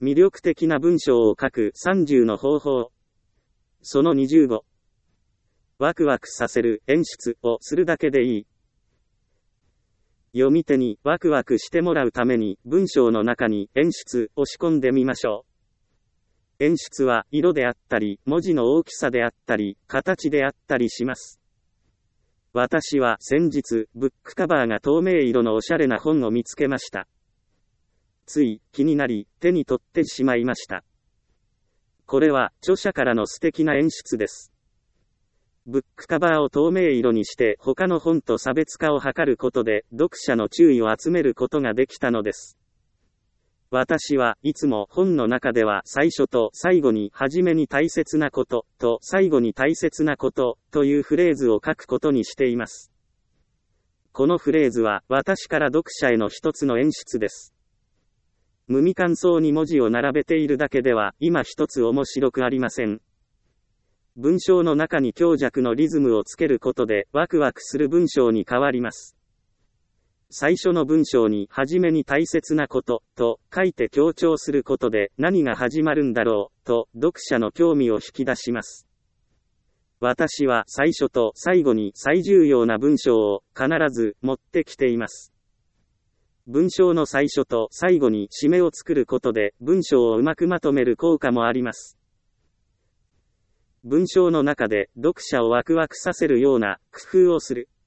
魅力的な文章を書く30の方法。その25。ワクワクさせる演出をするだけでいい。読み手にワクワクしてもらうために文章の中に演出を仕込んでみましょう。演出は色であったり、文字の大きさであったり、形であったりします。私は先日、ブックカバーが透明色のおしゃれな本を見つけました。つい気になり、手に取ってしまいました。これは著者からの素敵な演出です。ブックカバーを透明色にして他の本と差別化を図ることで読者の注意を集めることができたのです。私はいつも本の中では最初と最後に初めに大切なことと最後に大切なことというフレーズを書くことにしています。このフレーズは私から読者への一つの演出です。無味乾燥に文字を並べているだけでは今一つ面白くありません。文章の中に強弱のリズムをつけることでワクワクする文章に変わります。最初の文章に初めに大切なことと書いて強調することで何が始まるんだろうと読者の興味を引き出します。私は最初と最後に最重要な文章を必ず持ってきています。文章の最初と最後に締めを作ることで文章をうまくまとめる効果もあります。文章の中で読者をワクワクさせるような工夫をする。